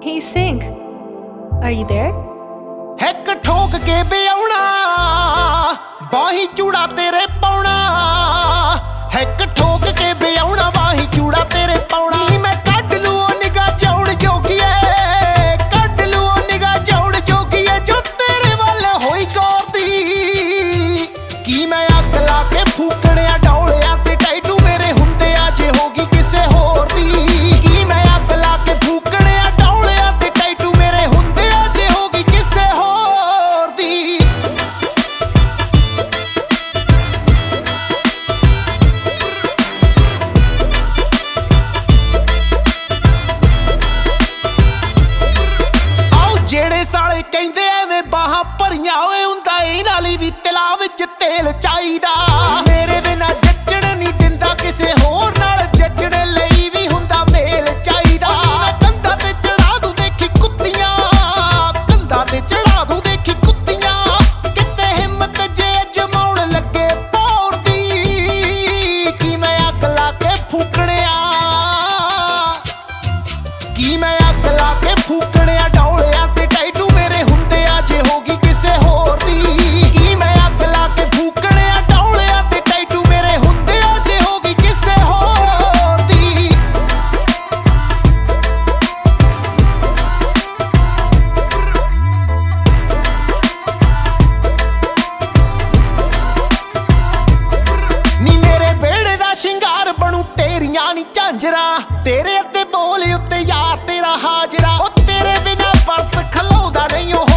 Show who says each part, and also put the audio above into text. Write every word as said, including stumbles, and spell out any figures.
Speaker 1: Hey, Sing. Are you there?
Speaker 2: ਇੱਕ ਠੋਕ ਕੇ ਬਿਆਉਣਾ ਬਾਹੀ ਚੂੜਾ ਤੇਰੇ ਪਾਉਣਾ ਇੱਕ ਠੋਕ ਕੇ ਬਿਆਉਣਾ ਬਾਹੀ ਚੂੜਾ ਤੇਰੇ ਪਾਉਣਾ ਨੀ ਮੈਂ ਕੱਢ ਲੂ ਉਹ ਨਿਗਾਹ ਚੌੜ ਜੋਗੀਏ ਕੱਢ ਲੂ ਉਹ ਨਿਗਾਹ ਚੌੜ ਜੋਗੀਏ ਜੋ ਤੇਰੇ ਵੱਲ ਹੋਈ ਗੌਰਦੀ ਕੀ ਮੈਂ ਅੱਗ ਲਾ ਕੇ ਫੂਕਣਿਆ ਡੌਲਿਆਂ ਤੇ ਟੈਟੂ ਮੇਰੇ ਹੁੰਦੇ ਆ ਜੇ ਹੋਗੀ ਕਿਸੇ ਹੋਰ ਦੀ ਕੀ ਮੈਂ ਅੱਗ ਲਾ ਕੇ ਫੂਕਣਿਆ ਡੌਲਿਆਂ ਤੇ ਟੈਟੂ ਮੇਰੇ ਹੁੰਦੇ ਆ ਜੇ ਹੋਗੀ ਕਿਸੇ ਹੋਰ ਦੀ ਆਓ ਜਿਹੜੇ ਸਾਲੇ ਕਹਿੰਦੇ ਐਵੇਂ ਬਾਹਾਂ ਭਰੀਆਂ ਓਏ ਹੁੰਦਾ ਇਹ ਨਾਲੀ ਵੀ ਤਲਾ ਵਿੱਚ ਤੇਲ ਚਾਹੀਦਾ ਮੇਰੇ ਬਿਨਾ ਜੱਜਣ ਨਹੀਂ ਦਿੰਦਾ ਕਿਸੇ ਹੋਰ ਨਾਲ ਜੱਜਣ ਲਈ ਵੀ ਹੁੰਦਾ ਮੇਲ ਚਾਹੀਦਾ ਮੈਂ ਕੰਧਾਂ ਤੇ ਚੜਾ ਦੂ ਦੇਖੀ ਕੁੱਤੀਆਂ ਕੰਧਾਂ ਤੇ ਚੜਾ ਦੂ ਦੇਖੀ ਕੁੱਤੀਆਂ ਕਿਤੇ ਹਿੰਮਤ ਜੇ ਜਮਾਉਣ ਲੱਗੇ ਪੌਰ ਦੀ ਕੀ ਮੈਂ ਅੱਗ ਲਾ ਕੇ ਫੂਕਣਿਆ ਕੀ ਮੈਂ ਅੱਗ ਲਾ ਕੇ ਫੂਕਣਿਆ ਡੌਲਿਆਂ ਤੇ ਟੈਟੂ ਮੇਰੇ ਹੁੰਦੇ ਆ ਜੇ ਹੋਗੀ ਕਿਸੇ ਹੋਰ ਦੀ ਕੀ ਮੈਂ ਅੱਗ ਲਾ ਕੇ ਫੂਕਣਿਆ ਡੌਲਿਆਂ ਤੇ ਟੈਟੂ ਮੇਰੇ ਹੁੰਦੇ ਆ ਜੇ ਹੋਗੀ ਕਿਸੇ ਹੋਰ ਦੀ ਨੀ ਮੇਰੇ ਵਿਹੜੇ ਦਾ ਸ਼ਿੰਗਾਰ ਬਣੂ ਤੇਰੀਆਂ ਨੀ ਝਾਂਜਰਾਂ ਤੇਰੇ ਅੱਤੇ ਬੋਲ ਉੱਤੇ ਯਾਰ ਤੇਰਾ ਹਾਜ਼ਰਾ ਉਹ ਤੇਰੇ ਬਿਨਾ ਵਰਤ ਖਲਾਉਂਦਾ ਨਹੀਂ ਉਹ